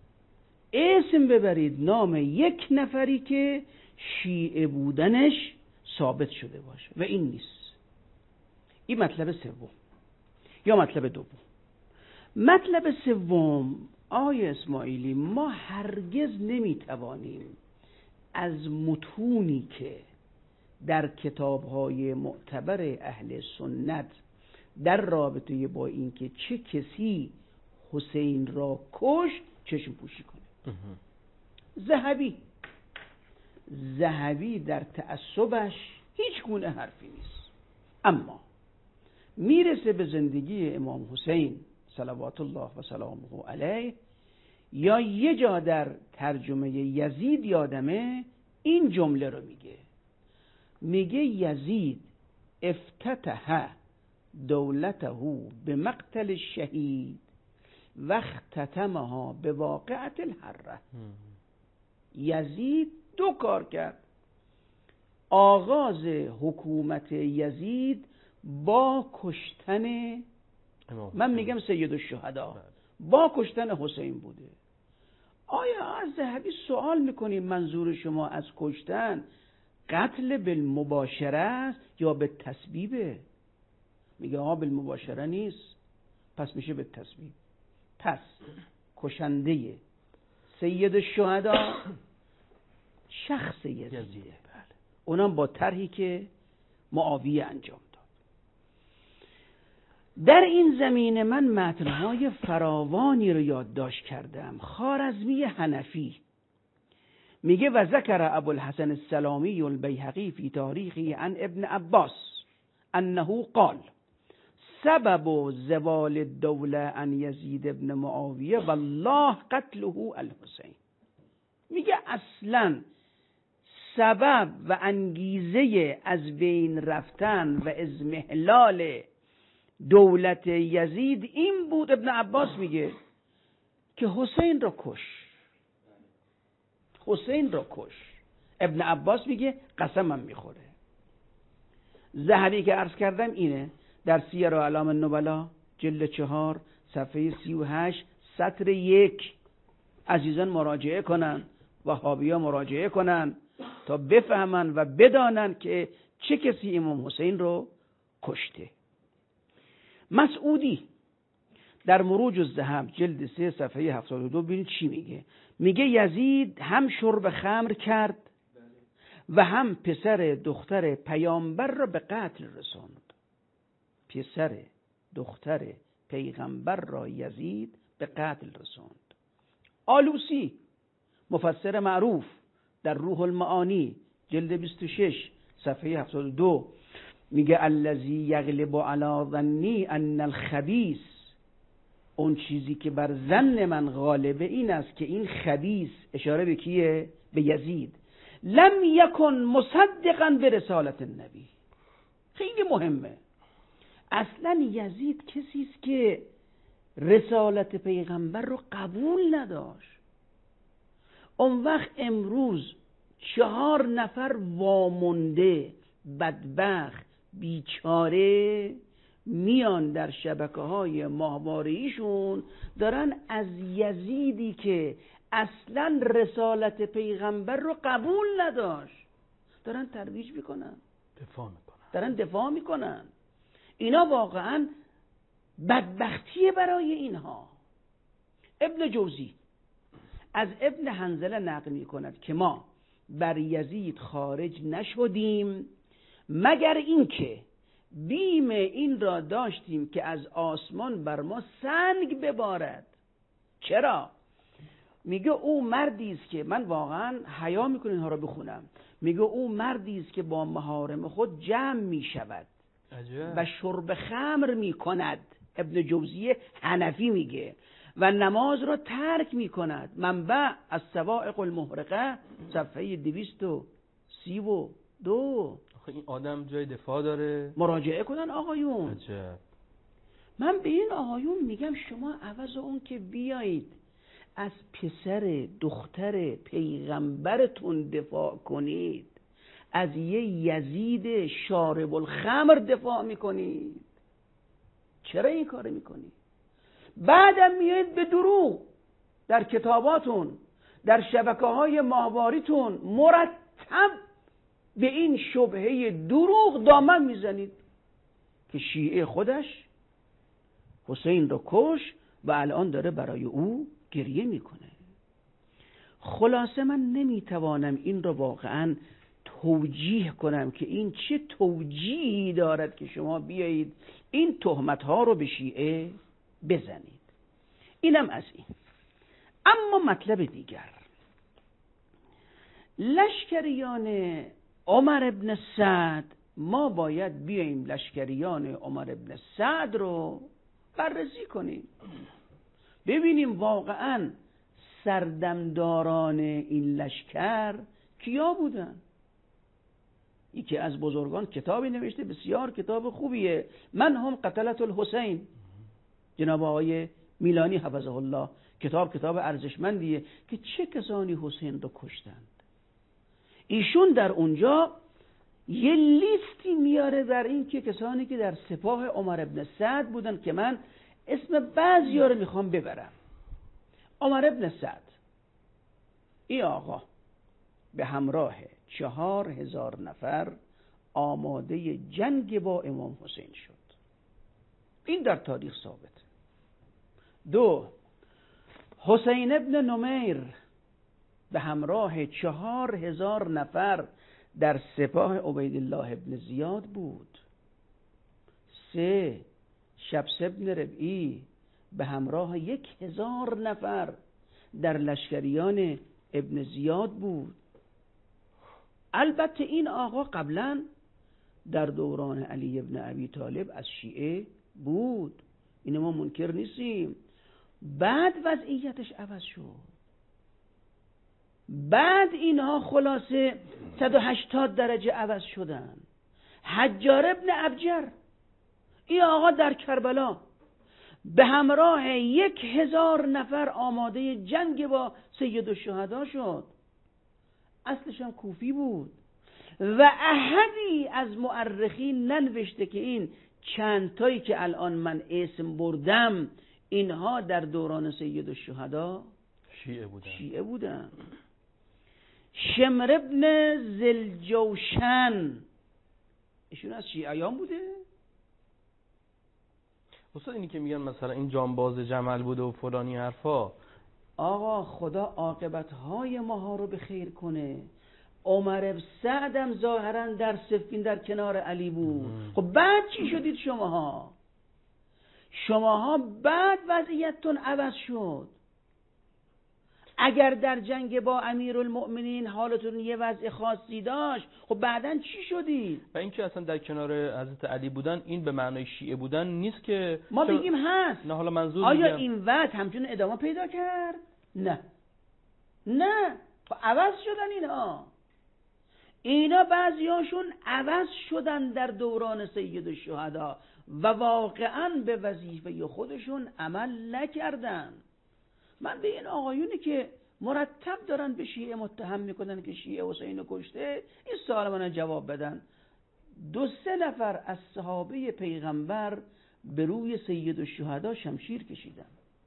اسم ببرید، نام یک نفری که شیعه بودنش ثابت شده باشه و این نیست. این مطلب سوم. یا مطلب دوم. مطلب سوم، آقای اسماعیلی، ما هرگز نمیتوانیم از متونی که در کتاب‌های معتبر اهل سنت در رابطه با اینکه چه کسی حسین را کشت چشم پوشی کنیم. ذهبی ذهبی در تعصبش هیچ گونه حرفی نیست، اما میرسه به زندگی امام حسین صلوات الله و سلامه علیه یا یه جا در ترجمه یزید یادمه این جمله رو میگه، میگه یزید افتتح دولته به مقتل شهید و اختتمها به واقعت الحره. یزید دو کار کرد. آغاز حکومت یزید با کشتن، من میگم سید الشهدا، با کشتن حسین بوده. آیا از ذهبی سوال میکنیم منظور شما از کشتن قتل بالمباشره است یا به تسبیبه؟ میگه آه بالمباشره نیست، پس میشه به تسبیب. پس کشنده سید الشهدا شخص یزیده، بله، اونم با طرحی که معاویه انجام داد. در این زمینه من متنهای فراوانی رو یادداشت کردم. خوارزمی حنفی میگه و ذکر ابوالحسن السلامی البیهقی فی تاریخی عن ابن عباس انه قال سبب زوال الدوله عن یزید ابن معاویه والله قتله الحسین. میگه اصلا سبب و انگیزه از بین رفتن و اضمحلال دولت یزید این بود، ابن عباس میگه، که حسین را کش حسین را کش ابن عباس میگه قسمم میخوره. ذهبی که عرض کردم اینه، در سیر اعلام النبلا جلد چهار صفحه سی و هشت سطر یک. عزیزان مراجعه کنن، وهابی‌ها مراجعه کنن تا بفهمن و بدانن که چه کسی امام حسین رو کشته. مسعودی در مروج الذهب جلد سه صفحه هفتاد و دو ببینید چی میگه. میگه یزید هم شرب خمر کرد و هم پسر دختر پیامبر را به قتل رساند. پسر دختر پیغمبر را یزید به قتل رساند. آلوسی مفسر معروف در روح المعانی جلد بیست و شش صفحه هفتاد و دو میگه الذی یغلب علی ظنی ان الخبیث، اون چیزی که بر ظن من غالبه این است که این خبیث، اشاره به کیه؟ به یزید، لم یکن مصدقا به رسالت النبی. خیلی مهمه. اصلا یزید کسی است که رسالت پیغمبر رو قبول نداشت. اون وقت امروز چهار نفر وامونده بدبخت بیچاره میان در شبکه های ماهواره‌ایشون دارن از یزیدی که اصلا رسالت پیغمبر رو قبول نداشت دارن ترویج میکنن، دفاع میکنن، دارن دفاع میکنن. اینا واقعا بدبختیه برای اینها. ابن جوزی از ابن حنظله نقل میکند که ما بر یزید خارج نشدیم مگر اینکه بیم این را داشتیم که از آسمان بر ما سنگ ببارد. چرا؟ میگه او مردی است که، من واقعا حیا میکنم اینها را بخونم، میگه او مردی است که با محارم خود جمع میشود و شرب خمر میکند. ابن جوزی حنفی میگه و نماز را ترک میکند. منبع از سوائق المحرقه صفحه دویست و سی و دو. این آدم جای دفاع داره، مراجعه کنن آقایون. عجب. من به این آقایون میگم شما عوض اون که بیایید از پسر دختر پیغمبرتون دفاع کنید، از یه یزید شارب الخمر دفاع میکنید. چرا این کار میکنید؟ بعدم میایید به دروغ در کتاباتون، در شبکه های ماهواریتون مرتب به این شبهه دروغ دامن میزنید که شیعه خودش حسین رو کش و الان داره برای او گریه میکنه. خلاصه من نمیتوانم این رو واقعا توجیه کنم که این چه توجیهی دارد که شما بیایید این تهمت ها رو به شیعه بزنید. اینم از این. اما مطلب دیگر، لشکریان عمر ابن سعد، ما باید بیاییم لشکریان عمر ابن سعد رو بررسی کنیم، ببینیم واقعا سردمداران این لشکر کیا بودن. یکی از بزرگان کتابی نوشته، بسیار کتاب خوبیه، من هم قتلت الحسین، جناب آقای میلانی حفظه الله. کتاب کتاب ارزشمندیه که چه کسانی حسین رو کشتند. ایشون در اونجا یه لیستی میاره در این که کسانی که در سپاه عمر ابن سعد بودن که من اسم بعضی‌ها رو میخوام ببرم. عمر ابن سعد، این آقا به همراه چهار هزار نفر آماده جنگ با امام حسین شد. این در تاریخ ثابت. دو، حسین ابن نمیر به همراه چهار هزار نفر در سپاه عبیدالله ابن زیاد بود. سه، شبس ابن ربعی به همراه یک هزار نفر در لشکریان ابن زیاد بود. البته این آقا قبلا در دوران علی ابن ابی طالب از شیعه بود، این ما منکر نیستیم. بعد وضعیتش عوض شد، بعد اینها خلاصه صد و هشتاد درجه عوض شدن. حجار ابن ابجر، این آقا در کربلا به همراه یک هزار نفر آماده جنگ با سید الشهدا شد. اصلش هم کوفی بود و احدی از مورخین ننوشته که این چند تایی که الان من اسم بردم اینها در دوران سید الشهدا شیعه بودن. شیعه بودن. شمر ابن زلجوشن ایشون از شیعیان بوده. استاد اینی که میگن مثلا این جانباز جمل بوده و فلانی حرفا، آقا خدا عاقبت‌های ماها رو به خیر کنه. عمر بن سعدم ظاهرا در صفین در کنار علی بود. خب بعد چی شدید شماها؟ شماها بعد وضعیتتون عوض شد. اگر در جنگ با امیرالمؤمنین حالتون یه وضع خاصی داشت، خب بعدن چی شدید؟ و اینکه اصلا در کنار حضرت علی بودن این به معنای شیعه بودن نیست که ما بگیم هست. نه حالا منظور آیا میگم این وضع همچون ادامه پیدا کرد؟ نه نه خب عوض شدن اینا اینا بعضیاشون عوض شدن در دوران سید الشهدا و واقعا به وظیفه خودشون عمل نکردن. من به این آقایونی که مرتب دارن به شیعه متهم میکنن که شیعه حسین رو کشته، این سوال من جواب بدن. دو سه نفر از صحابه پیغمبر به روی سید الشهدا شمشیر کشیدن.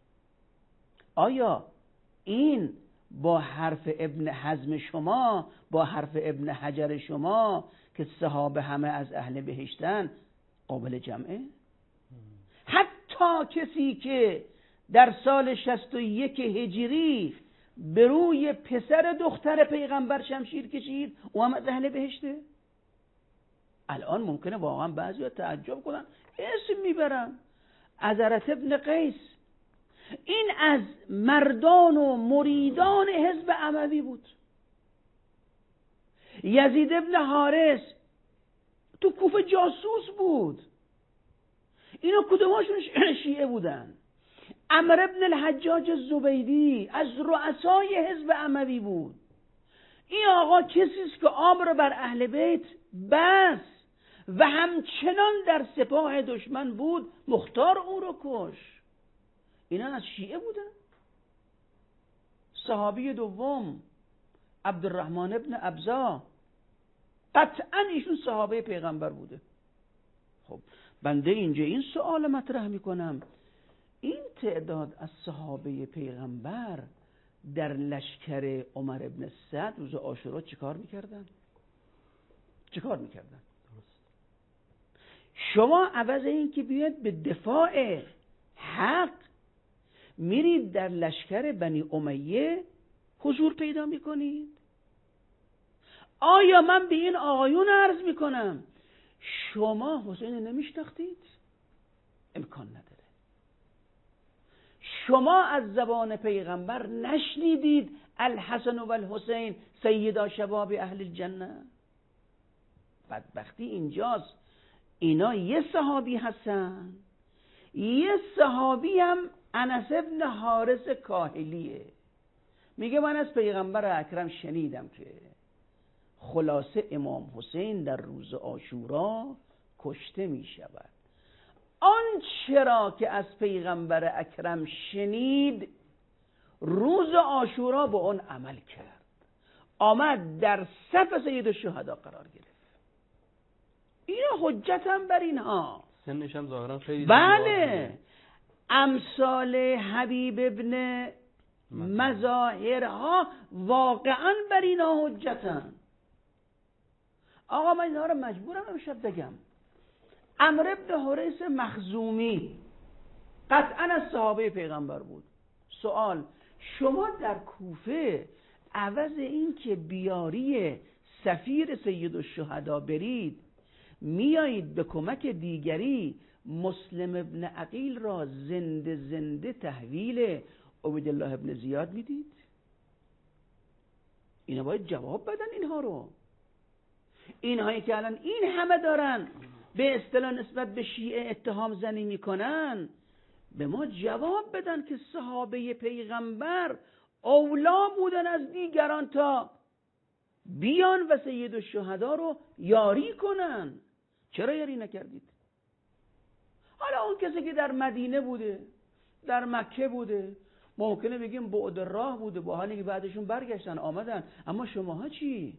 آیا این با حرف ابن حزم شما، با حرف ابن حجر شما که صحابه همه از اهل بهشتن قابل جمعه؟ حتی کسی که در سال شصت و یک هجری به روی پسر دختر پیغمبر شمشیر کشید، او هم از اهل بهشته؟ الان ممکنه واقعا بعضی ها تعجب کنن، اسم میبرن عذرت ابن قیس، این از مردان و مریدان حزب اموی بود. یزید ابن حارث تو کوفه جاسوس بود، اینا کدوماشون شیعه بودن؟ عمرو ابن الحجاج الزبیدی از رؤسای حزب اموی بود. این آقا کسی است که آب رو بر اهل بیت بس و همچنان در سپاه دشمن بود، مختار او رو کش. اینا از شیعه بودن. صحابی دوم عبدالرحمن ابن ابزا، قطعا ایشون صحابه پیغمبر بوده. خب بنده اینجا این سوال مطرح میکنم، این تعداد از صحابه پیغمبر در لشکر عمر ابن سعد روز عاشورا چیکار میکردن؟ چیکار میکردن؟ شما عوض این که بیاید به دفاع حق، میرید در لشکر بنی امیه حضور پیدا میکنید. آیا من به این آقایون عرض میکنم شما حسین نمیشناختید؟ امکان نداره. شما از زبان پیغمبر نشنیدید الحسن و الحسین سیدا شباب اهل الجنه؟ بدبختی اینجاست. اینا یه صحابی هستن، یه صحابی هم انس ابن حارث کاهلیه، میگه من از پیغمبر اکرم شنیدم که خلاصه امام حسین در روز عاشورا کشته میشود. آن چرا که از پیغمبر اکرم شنید روز عاشورا با اون عمل کرد، آمد در صف سید الشهدا قرار گرفت. اینا حجت هم بر اینها. سنش هم ظاهرا خیلی بله، امثال حبیب ابن مظاهرها واقعا بر اینها حجتن. آقا من اینها رو مجبورم امشب بگم. عمرو بن حریث مخزومی قطعا از صحابه پیغمبر بود. سوال، شما در کوفه عوض این که بیاری سفیر سید الشهدا برید، میایید به کمک دیگری مسلم ابن عقیل را زنده زنده تحویل عبیدالله ابن زیاد میدید؟ اینا باید جواب بدن اینها رو. اینهایی که الان این همه دارن به اصطلاح نسبت به شیعه اتهام زنی میکنن، به ما جواب بدن که صحابه پیغمبر اولا بودن از دیگران تا بیان و سید الشهدا رو یاری کنن. چرا یاری نکردید؟ حالا اون کسی که در مدینه بوده، در مکه بوده، ممکنه بگیم بعد راه بوده، با حالی که بعدشون برگشتن آمدن. اما شماها چی؟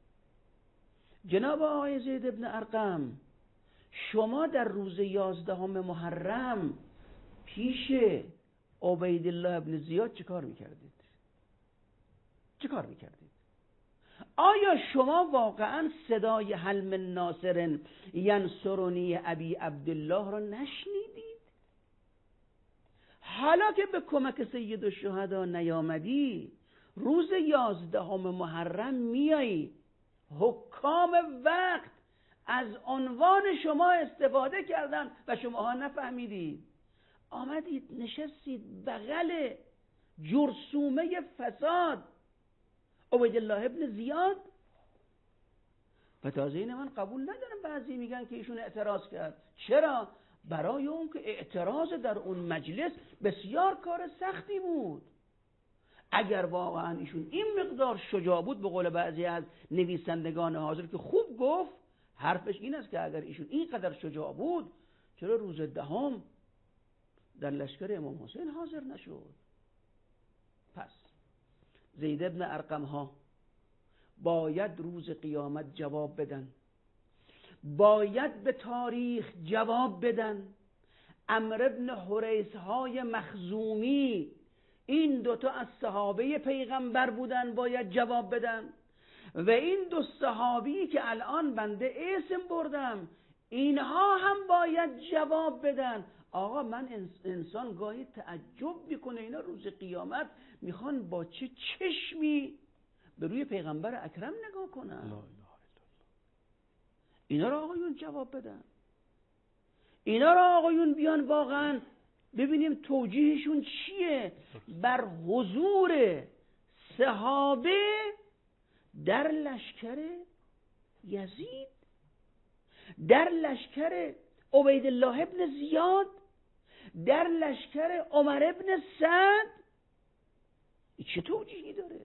جناب آقای زید ابن ارقم، شما در روز یازدهم محرم پیش عبیدالله ابن زیاد چه کار میکردید؟ چه کار میکردید؟ آیا شما واقعا صدای حل من ناصر ینصرنی ابی عبدالله را نشنیدید؟ حالا که به کمک سید الشهدا نیامدی، روز یازدهم محرم میایی، حکام وقت از عنوان شما استفاده کردن و شماها نفهمیدید، آمدید نشستید بغل جرثومه فساد عبیدالله ابن زیاد. و تازه این من قبول ندارم بعضی میگن که ایشون اعتراض کرد. چرا؟ برای اون که اعتراض در اون مجلس بسیار کار سختی بود. اگر واقعا ایشون این مقدار شجاع بود، به قول بعضی از نویسندگان حاضر که خوب گفت، حرفش این است که اگر ایشون اینقدر شجاع بود، چرا روز دهم در لشکر امام حسین حاضر نشد؟ پس زید ابن ارقم ها باید روز قیامت جواب بدن، باید به تاریخ جواب بدن. عمرو ابن حریث های مخزومی، این دوتا از صحابه پیغمبر بودن، باید جواب بدن. و این دو صحابی که الان بنده اسم بردم، اینها هم باید جواب بدن. آقا من انسان گاهی تعجب میکنه اینا روز قیامت میخوان با چه چشمی به روی پیغمبر اکرم نگاه کنن. اینا را آقایون جواب بدن. اینا را آقایون بیان واقعا ببینیم توجیهشون چیه بر حضور صحابه در لشکر یزید، در لشکر عبیدالله ابن زیاد، در لشکر عمر ابن سعد. چه توجیهی داره؟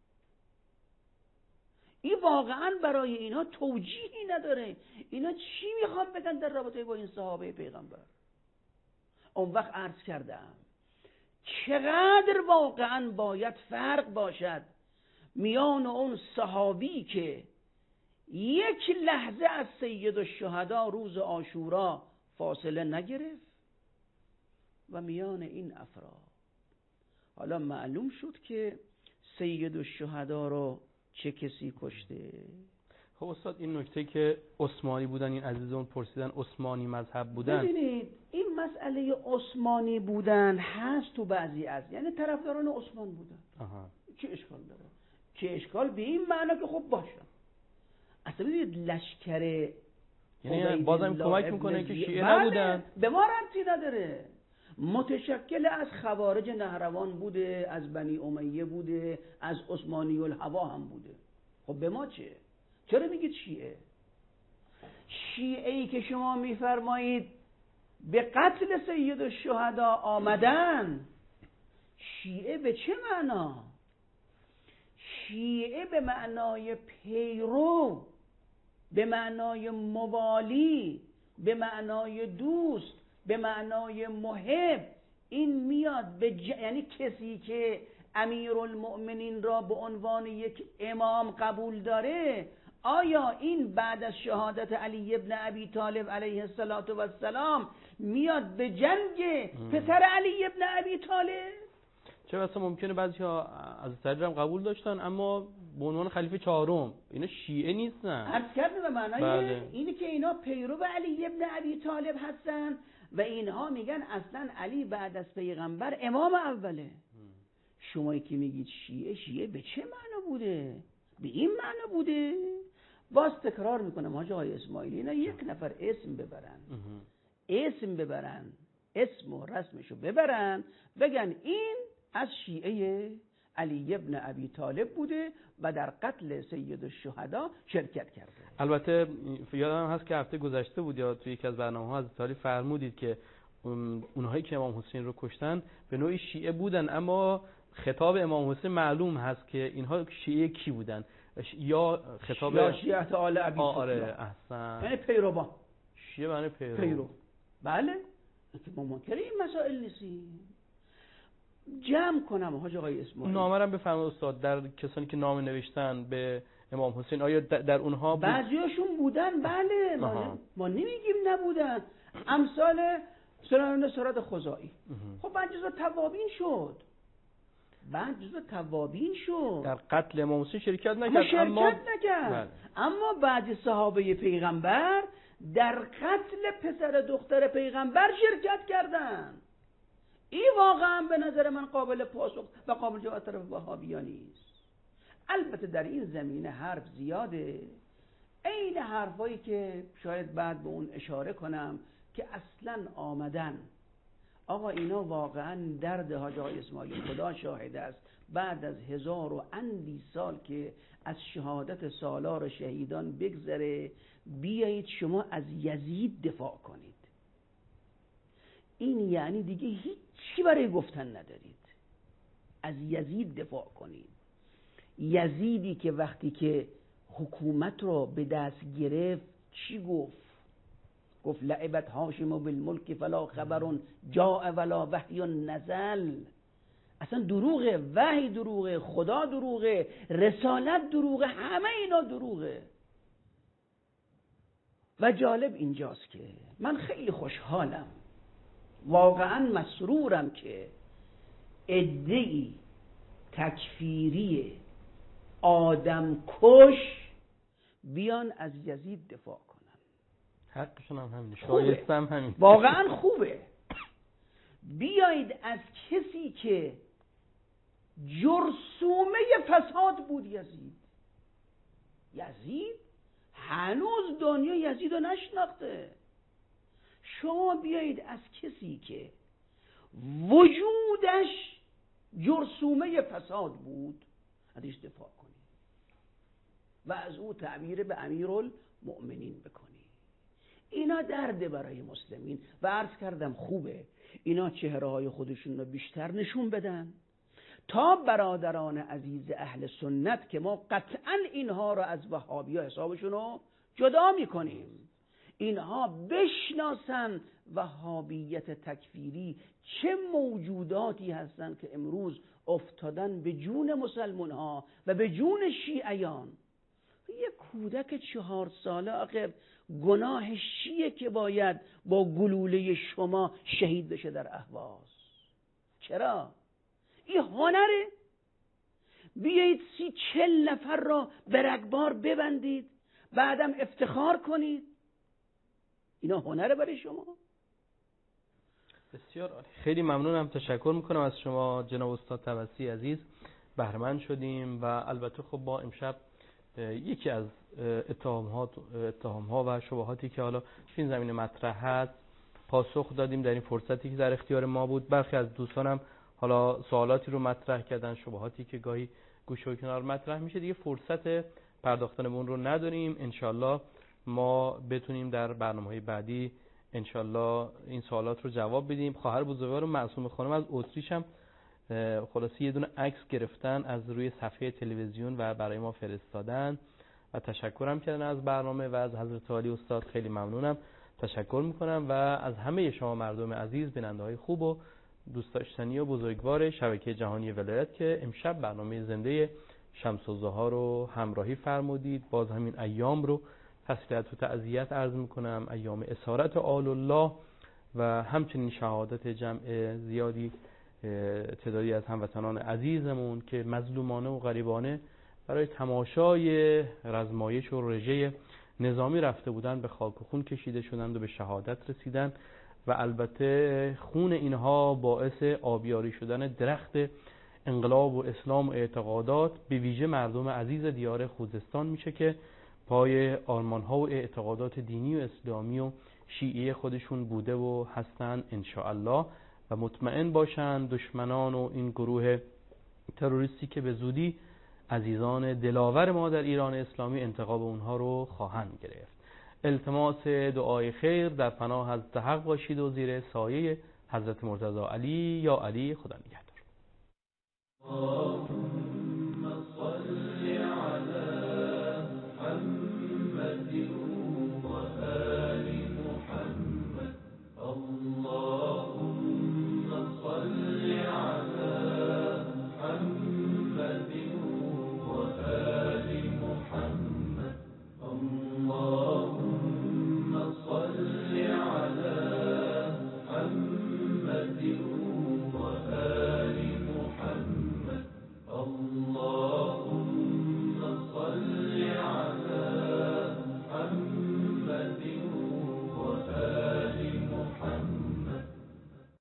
این واقعا برای اینها توجیهی نداره. اینا چی میخوان بگن در رابطه با این صحابه پیغمبر؟ اون وقت عرض کردم چقدر واقعا باید فرق باشد میان اون صحابی که یک لحظه از سید الشهدا روز عاشورا فاصله نگرفت و میان این افراد. حالا معلوم شد که سید الشهدا رو چه کسی کشته. خب استاد این نکته که عثمانی بودن، این عزیزان پرسیدن عثمانی مذهب بودن، ببینید این مسئله عثمانی بودن هست تو بعضی از یعنی طرفداران عثمان بودن. آها. چه اشکال داره؟ چه اشکال به این معنا که خب باشه. اصلا ببینید لشکر یعنی بازم کمک میکنه که شیعه بله. نبودن. به ما ربطی نداره. متشکل از خوارج نهروان بوده، از بنی امیه بوده، از عثمانی الهوا هم بوده. خب به ما چه؟ چرا میگید شیعه؟ شیعه ای که شما میفرمایید به قتل سید الشهدا آمدن، شیعه به چه معنا؟ شیعه به معنای پیرو، به معنای موالی، به معنای دوست، به معنای محب. این میاد به ج... یعنی کسی که امیرالمؤمنین را به عنوان یک امام قبول داره، آیا این بعد از شهادت علی ابن ابی طالب علیه السلام میاد به جنگ پسر علی ابن ابی طالب؟ چه اصلا ممکنه بعضی‌ها از تجربه هم قبول داشتن اما به عنوان خلیفه چهارم. اینا شیعه نیستن. عرض کردم به معنای بله. اینی که اینا پیرو علی ابن ابی طالب هستن و اینها میگن اصلا علی بعد از پیغمبر امام اوله. شمایی که میگید شیعه، شیعه به چه معنا بوده؟ به این معنا بوده؟ باز تکرار میکنم حاج آقای اسماعیلی، اینا یک نفر اسم ببرن، اسم ببرن، اسم و رسمشو ببرن، بگن این از شیعه علی ابن ابی طالب بوده و در قتل سید الشهدا شرکت کرده. البته یادم هست که هفته گذشته بود یا توی یکی از برنامه‌ها از تاریخ فرمودید که اونهایی که امام حسین رو کشتن به نوعی شیعه بودن، اما خطاب امام حسین معلوم هست که اینها شیعه کی بودن، یا خطاب یا شیعه آل ابی سفیان. آره احسن، یعنی پیروان. شیعه معنی پیرو. پیرو. بله. که ما منکر این مسائل نیستیم. جمع کنم حاج آقای اسماعیل. نامه رو بفرمایید استاد، در کسانی که نامه نوشتن به امام حسین آیا در اونها بود؟ بعضیاشون بودن بله، ما, ما نمیگیم نبودن. امثال سنن سرات خزائی. خب بعد جزو توابین شد. بعد جزو توابین شد. در قتل امام حسین شرکت نکرد. اما شرکت اما... نکرد. بله. اما بعد صحابه پیغمبر در قتل پسر دختر پیغمبر شرکت کردن. این واقعا به نظر من قابل پاسخ و قابل جواب طرف وهابیا نیست. البته در این زمینه حرف زیاده، این حرفایی که شاید بعد به اون اشاره کنم که اصلا آمدن آقا اینا واقعا درد حاج آقای اسماعیل خدا شاهد است، بعد از هزار و اندی سال که از شهادت سالار شهیدان بگذره بیایید شما از یزید دفاع کنید. این یعنی دیگه هیچی برای گفتن ندارید، از یزید دفاع کنید. یزیدی که وقتی که حکومت رو به دست گرفت چی گفت؟ گفت لعبت هاشم بالملک فلا خبر جاء ولا وحی نزل. اصلا دروغه، وحی دروغه، خدا دروغه، رسالت دروغه، همه اینا دروغه. و جالب اینجاست که من خیلی خوشحالم، واقعا مسرورم که عده‌ای تکفیری آدم کش بیان از یزید دفاع کنن. حقشون هم همین، شایسته هم همین، واقعا خوبه. بیایید از کسی که جرثومه فساد بود یزید، یزید هنوز دنیا یزید رو نشناخته، شما بیایید از کسی که وجودش جرثومه فساد بود ازش دفاع کنید و از او تعبیر به امیرالمؤمنین بکنید. اینا درده برای مسلمین و عرض کردم خوبه اینا چهره های خودشون رو بیشتر نشون بدن تا برادران عزیز اهل سنت که ما قطعا اینها رو از وهابی ها حسابشون رو جدا میکنیم، اینها بشناسن وهابیت تکفیری چه موجوداتی هستن که امروز افتادن به جون مسلمان ها و به جون شیعیان. یه کودک چهار ساله آخه گناهش چیه که باید با گلوله شما شهید بشه در اهواز؟ چرا؟ این هنره؟ بیایید سی چل نفر را به رگبار ببندید بعدم افتخار کنید، اینا هنره برای شما؟ بسیار عالی، خیلی ممنونم، تشکر میکنم از شما جناب استاد طبسی عزیز، بهره‌مند شدیم و البته خب با امشب یکی از اتهامات اتهام‌ها و شبهاتی که حالا این زمینه مطرح هست پاسخ دادیم در این فرصتی که در اختیار ما بود. برخی از دوستانم حالا سوالاتی رو مطرح کردن، شبهاتی که گاهی گوشه و کنار مطرح میشه، دیگه فرصت پرداختن به اون رو نداریم. انشالله ما بتونیم در برنامه‌های بعدی انشالله این سوالات رو جواب بدیم. خواهر بزرگوار معصومه خانم از اتریش هم خلاصی یه دونه عکس گرفتن از روی صفحه تلویزیون و برای ما فرستادن و تشکرم کردن از برنامه و از حضرت عالی استاد. خیلی ممنونم، تشکر میکنم و از همه شما مردم عزیز، بیننده های خوب و دوست داشتنی و بزرگوار شبکه جهانی ولایت که امشب برنامه زنده شمس الضحی رو همراهی فرمودید. باز همین ایام رو تسلیت و تعزیت عرض میکنم، ایام اسارت آل الله و همچنین شهادت جمع زیادی تعدادی از هموطنان عزیزمون که مظلومانه و غریبانه برای تماشای رزمایش و رژه نظامی رفته بودن به خاک و خون کشیده شدند و به شهادت رسیدن و البته خون اینها باعث آبیاری شدن درخت انقلاب و اسلام و اعتقادات به ویژه مردم عزیز دیار خوزستان میشه که پای آرمان‌ها و اعتقادات دینی و اسلامی و شیعی خودشون بوده و هستن انشاءالله و مطمئن باشن دشمنان و این گروه تروریستی که به زودی عزیزان دلاور ما در ایران اسلامی انتقام اونها رو خواهند گرفت. التماس دعای خیر در پناه حضرت حق باشید و زیر سایه حضرت مرتضی علی یا علی خدا نگهدار.